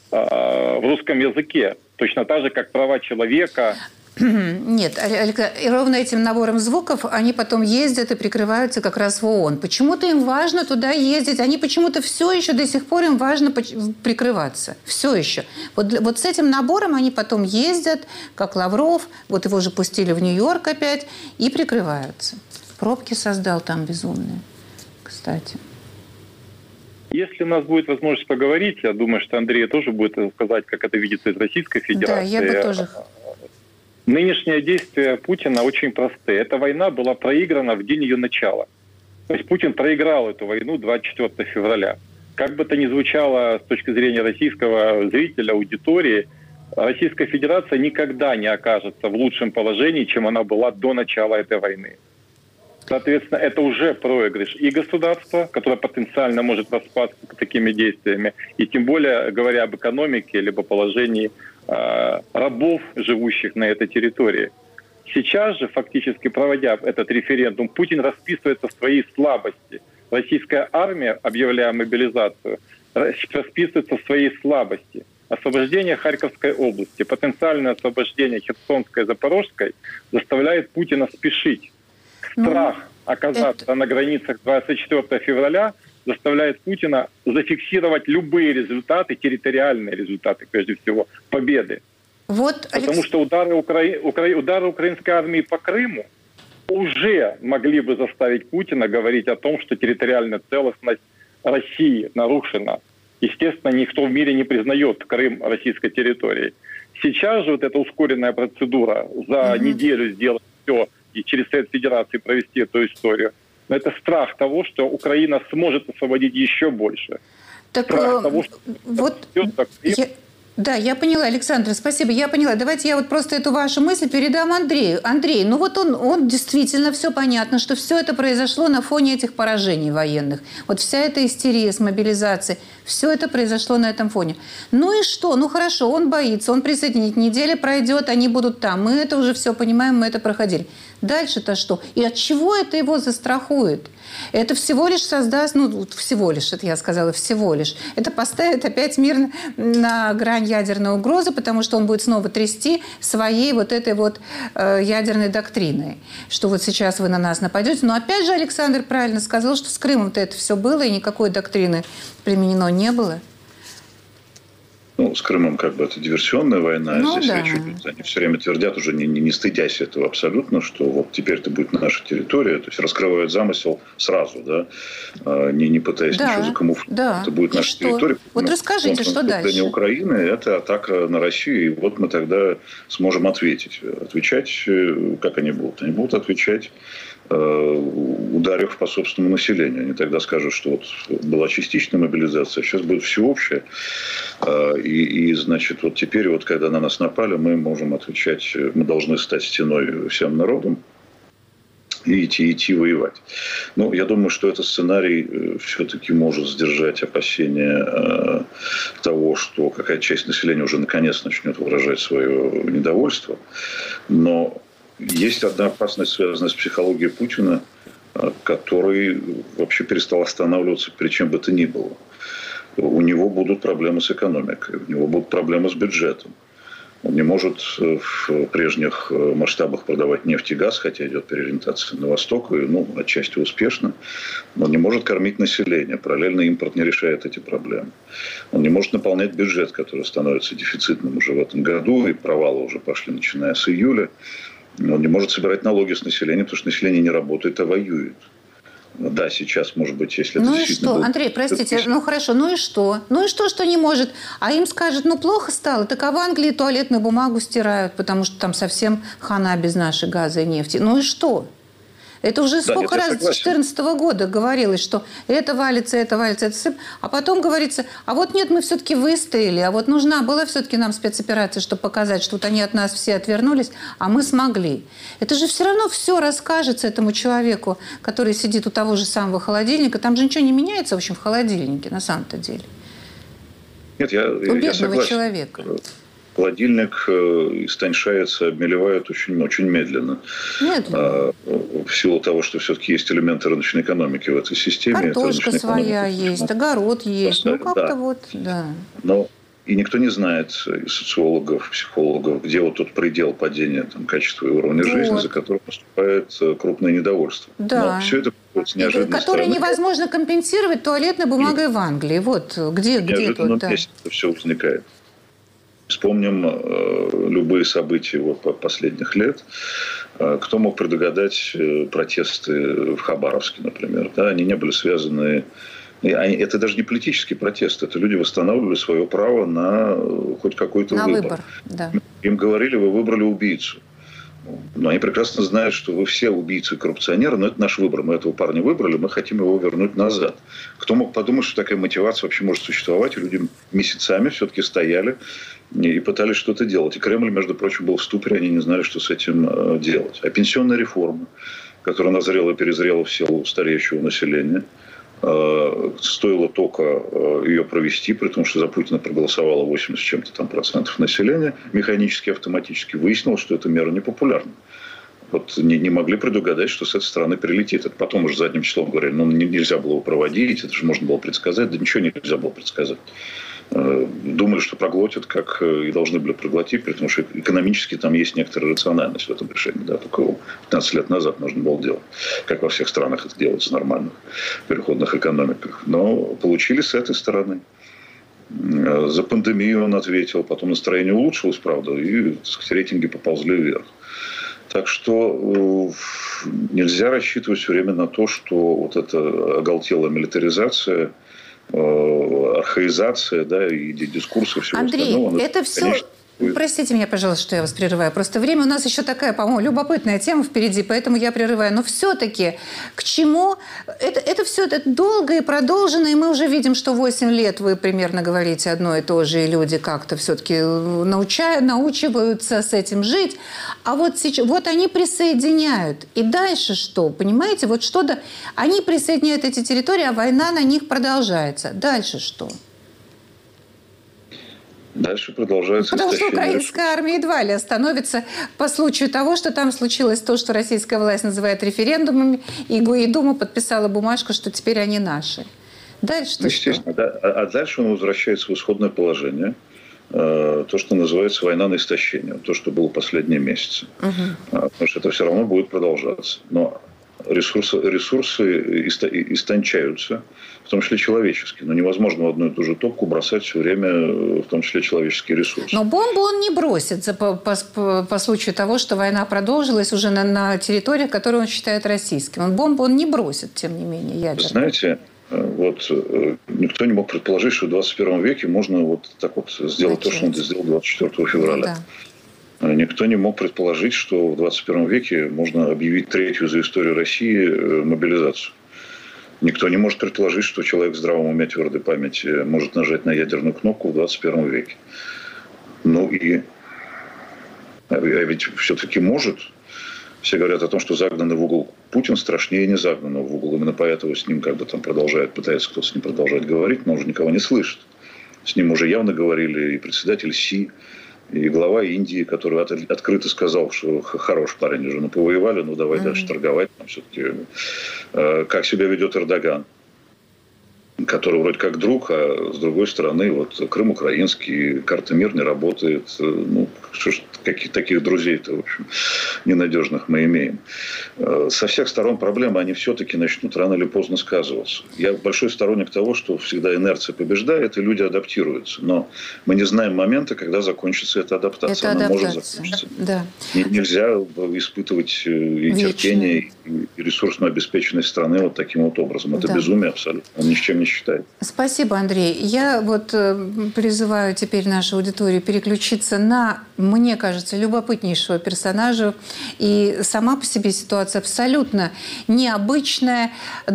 в русском языке. Точно так же, как права человека. Нет, и ровно этим набором звуков они потом ездят и прикрываются как раз в ООН. Почему-то им важно туда ездить. Они почему-то все еще до сих пор им важно прикрываться. Все еще. Вот с этим набором они потом ездят, как Лавров. Вот его же пустили в Нью-Йорк опять. И прикрываются. Пробки создал там безумные, кстати. Если у нас будет возможность поговорить, я думаю, что Андрей тоже будет сказать, как это видится из Российской Федерации. Да, я бы тоже... Нынешние действия Путина очень простые. Эта война была проиграна в день ее начала. То есть Путин проиграл эту войну 24 февраля. Как бы это ни звучало с точки зрения российского зрителя, аудитории, Российская Федерация никогда не окажется в лучшем положении, чем она была до начала этой войны. Соответственно, это уже проигрыш и государства, которое потенциально может распасться такими действиями, и тем более, говоря об экономике, либо положении рабов, живущих на этой территории. Сейчас же, фактически проводя этот референдум, Путин расписывается в своей слабости. Российская армия, объявляя мобилизацию, расписывается в своей слабости. Освобождение Харьковской области, потенциальное освобождение Херсонской и Запорожской заставляет Путина спешить. Страх оказаться на границах 24 февраля заставляет Путина зафиксировать любые результаты, территориальные результаты, прежде всего, победы. Потому что удары украинской армии по Крыму уже могли бы заставить Путина говорить о том, что территориальная целостность России нарушена. Естественно, никто в мире не признает Крым российской территорией. Сейчас же вот эта ускоренная процедура за неделю сделать все и через Совет Федерации провести эту историю, но это страх того, что Украина сможет освободить еще больше. Так, страх того, что Да, я поняла, Александр, спасибо, я поняла. Давайте я вот просто эту вашу мысль передам Андрею. Андрей, ну вот он действительно, все понятно, что все это произошло на фоне этих поражений военных. Вот вся эта истерия с мобилизацией, все это произошло на этом фоне. Ну и что? Ну хорошо, он боится, он присоединит, неделя пройдет, они будут там. Мы это уже все понимаем, мы это проходили. Дальше-то что? И от чего это его застрахует? Это всего лишь создаст, всего лишь, это я сказала, всего лишь. Это поставит опять мир на грань ядерной угрозы, потому что он будет снова трясти своей вот этой вот ядерной доктриной, что вот сейчас вы на нас нападете. Но опять же Александр правильно сказал, что с Крымом-то это все было, и никакой доктрины применено не было. С Крымом это диверсионная война. Здесь речь идет. Они все время твердят, уже не стыдясь этого абсолютно, что вот теперь это будет наша территория. То есть раскрывают замысел сразу, да, не пытаясь ничего закамуфлировать. Да. Это будет наша территория. Вот расскажите, что дальше? Украины – это атака на Россию. И вот мы тогда сможем ответить. Отвечать, как они будут? Они будут отвечать, ударив по собственному населению. Они тогда скажут, что вот была частичная мобилизация, сейчас будет всеобщая. И значит, вот теперь, вот когда на нас напали, мы можем отвечать, мы должны стать стеной всем народом и идти воевать. Но я думаю, что этот сценарий все-таки может сдержать опасения того, что какая-то часть населения уже наконец начнет выражать свое недовольство. Но есть одна опасность, связанная с психологией Путина, который вообще перестал останавливаться перед чем бы то ни было. У него будут проблемы с экономикой, у него будут проблемы с бюджетом. Он не может в прежних масштабах продавать нефть и газ, хотя идет переориентация на восток, и отчасти успешно. Но он не может кормить население. Параллельно импорт не решает эти проблемы. Он не может наполнять бюджет, который становится дефицитным уже в этом году, и провалы уже пошли, начиная с июля. Он не может собирать налоги с населения, потому что население не работает, а воюет. Да, сейчас, может быть, если это действительно... Ну и что, Андрей, простите, хорошо, ну и что? Ну и что не может? А им скажут, плохо стало, так а в Англии туалетную бумагу стирают, потому что там совсем хана без нашей газа и нефти. Ну и что? Это уже сколько раз с 2014 года говорилось, что это валится, это сыпь. А потом говорится, а вот нет, мы все-таки выстояли, а вот нужна была все-таки нам спецоперация, чтобы показать, что вот они от нас все отвернулись, а мы смогли. Это же все равно все расскажется этому человеку, который сидит у того же самого холодильника. Там же ничего не меняется, в общем, в холодильнике на самом-то деле. Нет, я согласен. Человека. Холодильник истончается, обмелевает очень медленно. В силу того, что все-таки есть элементы рыночной экономики в этой системе. Картошка своя есть, огород есть. Да. Но и никто не знает, из социологов, психологов, где вот тот предел падения качества и уровня жизни, за которым наступает крупное недовольство. Да. Но все это с неожиданной которое стороны. Невозможно компенсировать туалетной бумагой в Англии. Вот где тут. Да. Месте все возникает. Вспомним любые события последних лет. Кто мог предугадать протесты в Хабаровске, например? Да? Они не были связаны... Это даже не политический протест. Это люди восстанавливали свое право на хоть какой-то выбор. Да. Им говорили, вы выбрали убийцу. Но они прекрасно знают, что вы все убийцы и коррупционеры, но это наш выбор. Мы этого парня выбрали, мы хотим его вернуть назад. Кто мог подумать, что такая мотивация вообще может существовать? И люди месяцами все-таки стояли и пытались что-то делать. И Кремль, между прочим, был в ступоре, они не знали, что с этим делать. А пенсионная реформа, которая назрела и перезрела в силу стареющего населения, стоило только ее провести, при том, что за Путина проголосовало 80 с чем-то там процентов населения, механически, автоматически выяснилось, что эта мера непопулярна. Вот не могли предугадать, что с этой стороны прилетит. Это потом уже задним числом говорили, нельзя было его проводить, это же можно было предсказать. Да ничего нельзя было предсказать. Думали, что проглотят, как и должны были проглотить, потому что экономически там есть некоторая рациональность в этом решении. Да, только его 15 лет назад можно было делать, как во всех странах это делается, нормальных переходных экономиках. Но получили с этой стороны. За пандемию он ответил, потом настроение улучшилось, правда, и, так сказать, рейтинги поползли вверх. Так что нельзя рассчитывать все время на то, что вот эта оголтелая милитаризация, архаизация, да, и дискурсы всего остального. Андрей, это все... Конечно, простите меня, пожалуйста, что я вас прерываю. Просто время у нас еще такая, по-моему, любопытная тема впереди, поэтому я прерываю. Но все-таки к чему? Это все долго и продолжено, и мы уже видим, что 8 лет вы примерно говорите одно и то же, и люди как-то все-таки научиваются с этим жить. А вот сейчас, вот они присоединяют. И дальше что? Понимаете? Вот что-то... Они присоединяют эти территории, а война на них продолжается. Дальше что? Дальше продолжается Потому истощение. что украинская армия едва ли остановится по случаю того, что там случилось то, что российская власть называет референдумами, и Дума подписала бумажку, что теперь они наши. Дальше-то естественно, что? Да. А дальше он возвращается в исходное положение. То, что называется война на истощение. То, что было последние месяцы. Потому что это все равно будет продолжаться. Но ресурсы истончаются, в том числе человеческие. Но невозможно в одну и ту же топку бросать все время, в том числе человеческие ресурсы. Но бомбу он не бросит по случаю того, что война продолжилась уже на территориях, которые он считает российскими. Бомбу он не бросит, тем не менее, ядерную. Знаете, вот никто не мог предположить, что в 21 веке можно вот так вот сделать то, что он сделал 24 февраля. Да. Никто не мог предположить, что в 21 веке можно объявить третью за историю России мобилизацию. Никто не может предположить, что человек в здравом уме, твердой памяти может нажать на ядерную кнопку в 21 веке. А ведь все-таки может. Все говорят о том, что загнанный в угол Путин страшнее не загнанного в угол. Именно поэтому с ним пытается кто-то с ним продолжать говорить, но уже никого не слышит. С ним уже явно говорили и председатель Си, и глава Индии, который открыто сказал, что хороший парень уже, повоевали, давай дальше торговать. Все-таки как себя ведет Эрдоган. который вроде как друг, а с другой стороны, вот Крым украинский, карта МИР не работает. Ну, что ж, каких таких друзей-то, в общем, ненадежных мы имеем. Со всех сторон проблемы, они все-таки начнут рано или поздно сказываться. Я большой сторонник того, что всегда инерция побеждает, и люди адаптируются. Но мы не знаем момента, когда закончится эта адаптация. Она может закончиться. Да. Нельзя испытывать и терпение, и ресурсную обеспеченность страны вот таким вот образом. Это безумие абсолютно. Он ни с чем не считает. Спасибо, Андрей. Я вот призываю теперь нашу аудиторию переключиться на, мне кажется, любопытнейшего персонажа. И сама по себе ситуация абсолютно необычная.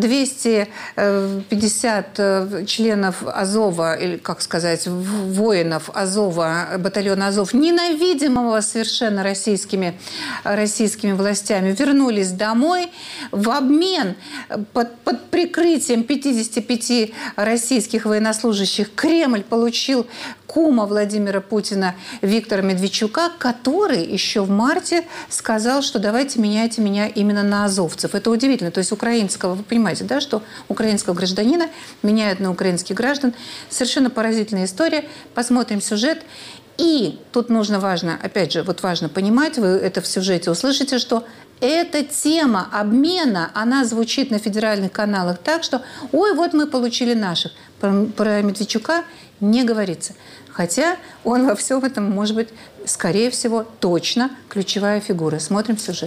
250 членов Азова, или, как сказать, воинов Азова, батальона Азов, ненавидимого совершенно российскими властями, вернулись домой. В обмен под прикрытием 55 российских военнослужащих Кремль получил кума Владимира Путина Виктора Медведчука, который еще в марте сказал, что давайте меняйте меня именно на азовцев. Это удивительно. То есть украинского, вы понимаете, да, что украинского гражданина меняют на украинских граждан. Совершенно поразительная история. Посмотрим сюжет. И тут нужно важно, опять же, вот важно понимать, вы это в сюжете услышите, что эта тема обмена, она звучит на федеральных каналах так, что «Ой, вот мы получили наших». Про Медведчука не говорится. Хотя он во всем этом, может быть, скорее всего, точно ключевая фигура. Смотрим сюжет.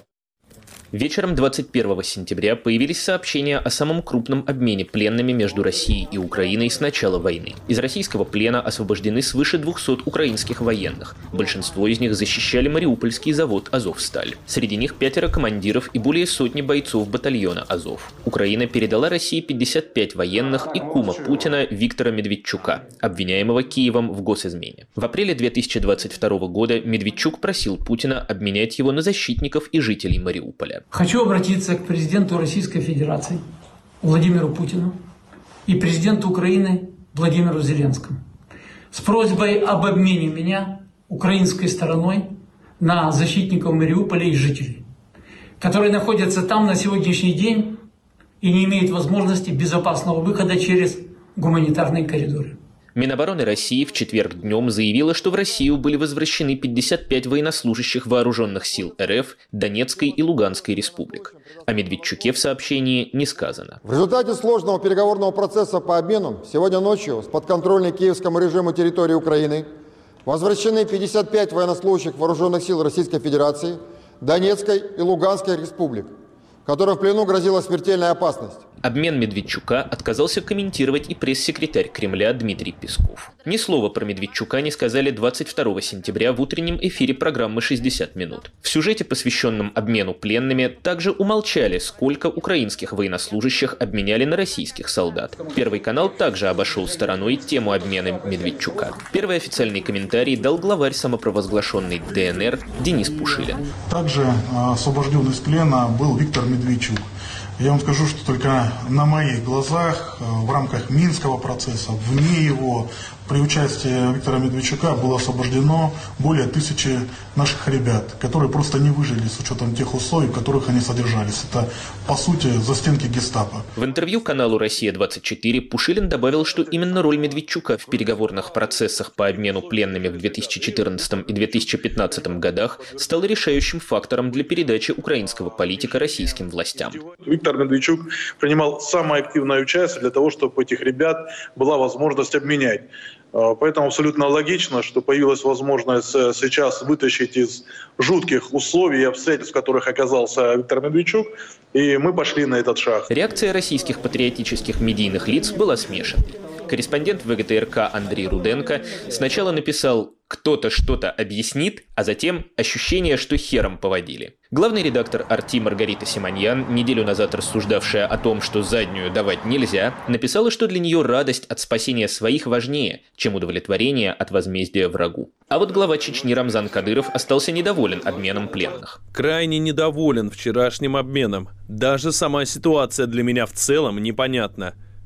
Вечером 21 сентября появились сообщения о самом крупном обмене пленными между Россией и Украиной с начала войны. Из российского плена освобождены свыше 200 украинских военных. Большинство из них защищали Мариупольский завод «Азовсталь». Среди них 5 командиров и более сотни бойцов батальона «Азов». Украина передала России 55 военных и кума Путина Виктора Медведчука, обвиняемого Киевом в госизмене. В апреле 2022 года Медведчук просил Путина обменять его на защитников и жителей Мариуполя. Хочу обратиться к президенту Российской Федерации Владимиру Путину и президенту Украины Владимиру Зеленскому с просьбой об обмене меня украинской стороной на защитников Мариуполя и жителей, которые находятся там на сегодняшний день и не имеют возможности безопасного выхода через гуманитарные коридоры. Минобороны России в четверг днем заявила, что в Россию были возвращены 55 военнослужащих вооруженных сил РФ, Донецкой и Луганской республик. О Медведчуке в сообщении не сказано. В результате сложного переговорного процесса по обмену сегодня ночью с подконтрольной киевскому режиму территории Украины возвращены 55 военнослужащих вооруженных сил Российской Федерации, Донецкой и Луганской республик, которым в плену грозила смертельная опасность. Обмен Медведчука отказался комментировать и пресс-секретарь Кремля Дмитрий Песков. Ни слова про Медведчука не сказали 22 сентября в утреннем эфире программы «60 минут». В сюжете, посвященном обмену пленными, также умолчали, сколько украинских военнослужащих обменяли на российских солдат. Первый канал также обошел стороной тему обмена Медведчука. Первый официальный комментарий дал главарь самопровозглашенной ДНР Денис Пушилин. Также освобожден из плена был Виктор Медведчук. Я вам скажу, что только на моих глазах в рамках Минского процесса, вне его, при участии Виктора Медведчука было освобождено более 1000 наших ребят, которые просто не выжили с учетом тех условий, в которых они содержались. Это, по сути, застенки гестапо. В интервью каналу «Россия-24» Пушилин добавил, что именно роль Медведчука в переговорных процессах по обмену пленными в 2014 и 2015 годах стала решающим фактором для передачи украинского политика российским властям. Виктор Медведчук принимал самое активное участие для того, чтобы у этих ребят была возможность обменять. Поэтому абсолютно логично, что появилась возможность сейчас вытащить из жутких условий и обстоятельств, в которых оказался Виктор Медведчук, и мы пошли на этот шаг. Реакция российских патриотических медийных лиц была смешанной. Корреспондент ВГТРК Андрей Руденко сначала написал «кто-то что-то объяснит», а затем ощущение, что хером поводили. Главный редактор «Арти» Маргарита Симоньян, неделю назад рассуждавшая о том, что заднюю давать нельзя, написала, что для нее радость от спасения своих важнее, чем удовлетворение от возмездия врагу. А вот глава Чечни Рамзан Кадыров остался недоволен обменом пленных. Крайне недоволен вчерашним обменом. Даже сама ситуация для меня в целом непонятна.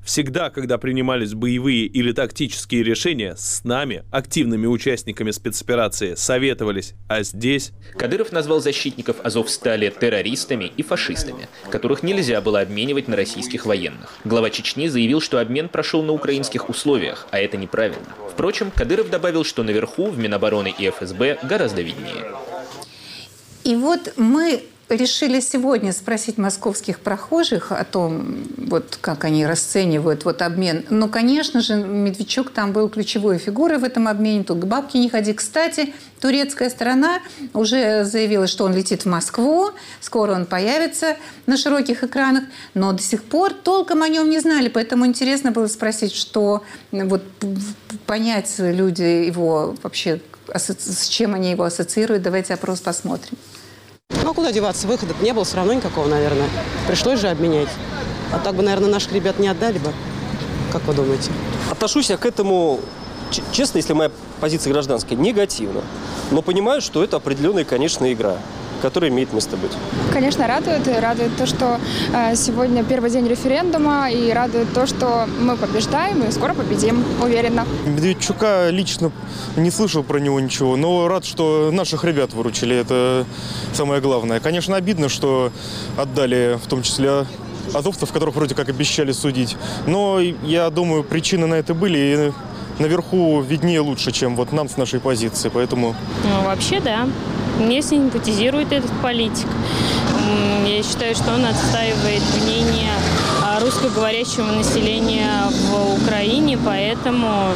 Всегда, когда принимались боевые или тактические решения, с нами, активными участниками спецоперации, советовались. А здесь... Кадыров назвал защитников Азовстали террористами и фашистами, которых нельзя было обменивать на российских военных. Глава Чечни заявил, что обмен прошел на украинских условиях, а это неправильно. Впрочем, Кадыров добавил, что наверху, в Минобороны и ФСБ, гораздо виднее. И вот мы решили сегодня спросить московских прохожих о том, вот как они расценивают вот обмен. Но, конечно же, Медведчук там был ключевой фигурой в этом обмене. Тут к бабке не ходи. Кстати, турецкая сторона уже заявила, что он летит в Москву. Скоро он появится на широких экранах. Но до сих пор толком о нем не знали. Поэтому интересно было спросить, что вот понять люди его вообще, с чем они его ассоциируют. Давайте опрос посмотрим. Ну, а куда деваться? Выхода не было все равно никакого, наверное. Пришлось же обменять. А так бы, наверное, наших ребят не отдали бы. Как вы думаете? Отношусь я к этому, честно, если моя позиция гражданская, негативно. Но понимаю, что это определенная, конечно, игра, которая имеет место быть. Конечно, радует. И радует то, что сегодня первый день референдума. И радует то, что мы побеждаем и скоро победим, уверенно. Медведчука лично не слышал про него ничего, но рад, что наших ребят выручили. Это самое главное. Конечно, обидно, что отдали в том числе азовцев, которых вроде как обещали судить. Но я думаю, причины на это были. И наверху виднее лучше, чем вот нам с нашей позиции. Поэтому... Ну, вообще, да. Мне симпатизирует этот политик. Я считаю, что он отстаивает мнение русскоговорящего населения в Украине, поэтому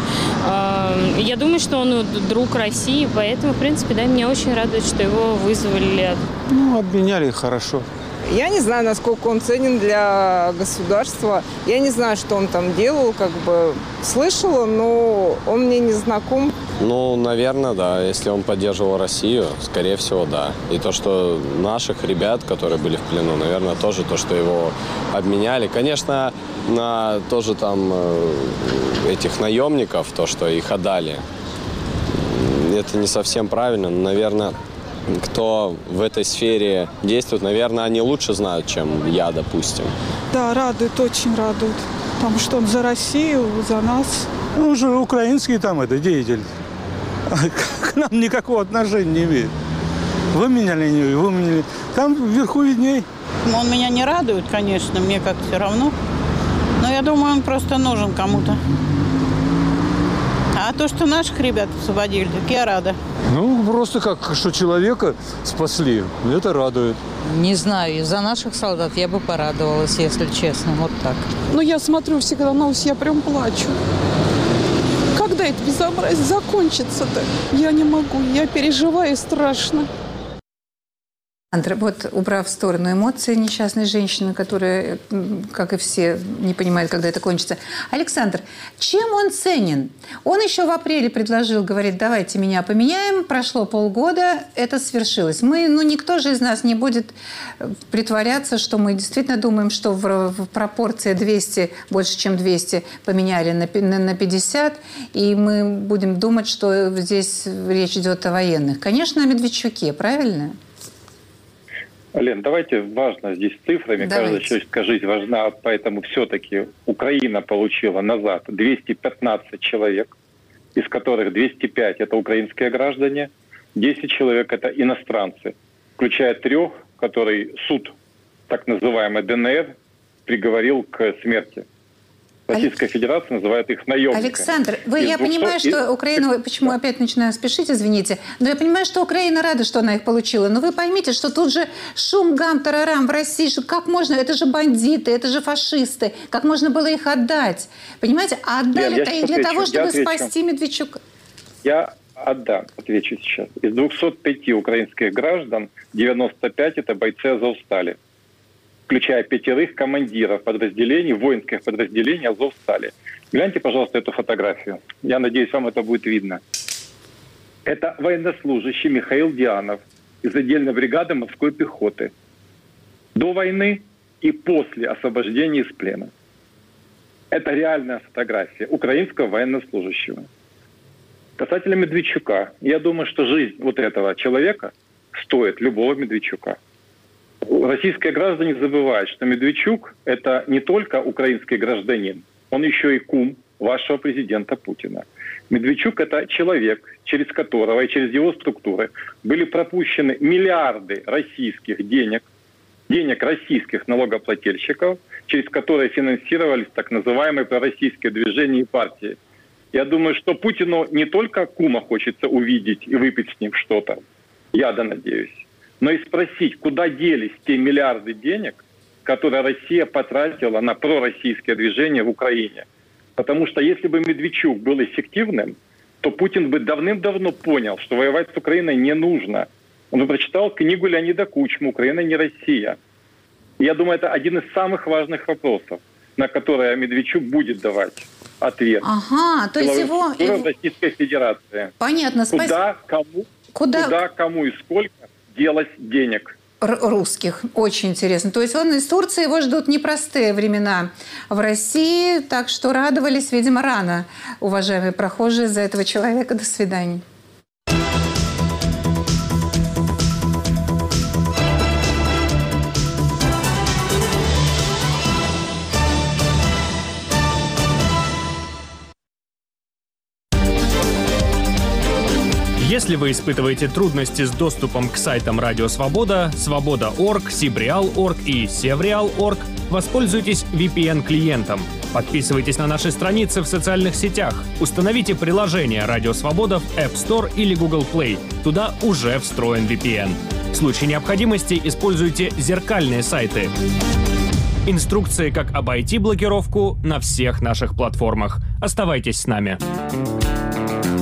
я думаю, что он друг России, поэтому, в принципе, да, меня очень радует, что его вызвали. Ну, обменяли хорошо. Я не знаю, насколько он ценен для государства. Я не знаю, что он там делал, как бы слышала, но он мне не знаком. Ну, наверное, да. Если он поддерживал Россию, скорее всего, да. И то, что наших ребят, которые были в плену, наверное, тоже то, что его обменяли. Конечно, на тоже там этих наемников, то, что их отдали, это не совсем правильно. Но, наверное, кто в этой сфере действует, наверное, они лучше знают, чем я, допустим. Да, радует, очень радует. Потому что он за Россию, за нас. Ну, уже украинский там это деятель. К нам никакого отношения не имеет. Выменяли, не выменяли. Там вверху видней. Он меня не радует, конечно, мне как-то все равно. Но я думаю, он просто нужен кому-то. А то, что наших ребят освободили, так я рада. Ну, просто как, что человека спасли, это радует. Не знаю, из-за наших солдат я бы порадовалась, если честно, вот так. Но я смотрю всегда новости, я прям плачу. Когда это безобразие закончится-то? Я не могу, я переживаю, страшно. Андре, вот убрав в сторону эмоции несчастной женщины, которая, как и все, не понимает, когда это кончится. Александр, чем он ценен? Он еще в апреле предложил, говорит, давайте меня поменяем. Прошло полгода, это свершилось. Никто же из нас не будет притворяться, что мы действительно думаем, что в пропорции 200, больше чем 200 поменяли на 50, и мы будем думать, что здесь речь идет о военных. Конечно, о Медведчуке, правильно? Лен, давайте важно здесь цифрами. Давайте. Каждая человеческая жизнь важна, поэтому все-таки Украина получила назад 215 человек, из которых 205 – это украинские граждане, 10 человек – это иностранцы, включая 3, который суд, так называемый ДНР, приговорил к смерти. Российская Федерация называет их наемниками. Александр, я понимаю, что Украина... Почему опять начинаю спешить, извините. Но я понимаю, что Украина рада, что она их получила. Но вы поймите, что тут же шум, гам, тарарам в России. Как можно? Это же бандиты, это же фашисты. Как можно было их отдать? Понимаете? А отдали-то их для того, чтобы спасти Медведчука. Я отвечу сейчас. Из 205 украинских граждан 95 – это бойцы Азовстали, включая 5 командиров подразделений, воинских подразделений Азовстали. Гляньте, пожалуйста, эту фотографию. Я надеюсь, вам это будет видно. Это военнослужащий Михаил Дианов из отдельной бригады морской пехоты. До войны и после освобождения из плена. Это реальная фотография украинского военнослужащего. Касательно Медведчука, я думаю, что жизнь вот этого человека стоит любого Медведчука. Российские граждане забывают, что Медведчук – это не только украинский гражданин, он еще и кум вашего президента Путина. Медведчук – это человек, через которого и через его структуры были пропущены миллиарды российских денег российских налогоплательщиков, через которые финансировались так называемые пророссийские движения и партии. Я думаю, что Путину не только кума хочется увидеть и выпить с ним что-то, я надеюсь, но и спросить, куда делись те миллиарды денег, которые Россия потратила на пророссийское движение в Украине. Потому что если бы Медведчук был эффективным, то Путин бы давным-давно понял, что воевать с Украиной не нужно. Он бы прочитал книгу Леонида Кучмы «Украина не Россия». И я думаю, это один из самых важных вопросов, на которые Медведчук будет давать ответ. Ага, то есть его... Российской Федерации. Понятно, спасибо. Куда, кому и сколько делось денег? Русских. Очень интересно. То есть он из Турции, его ждут непростые времена в России, так что радовались, видимо, рано, уважаемые прохожие, за этого человека. До свидания. Если вы испытываете трудности с доступом к сайтам Радио Свобода, Свобода.орг, Сибреал.орг и Севреал.орг, воспользуйтесь VPN-клиентом. Подписывайтесь на наши страницы в социальных сетях. Установите приложение Радио Свобода в App Store или Google Play. Туда уже встроен VPN. В случае необходимости используйте зеркальные сайты. Инструкции, как обойти блокировку, на всех наших платформах. Оставайтесь с нами.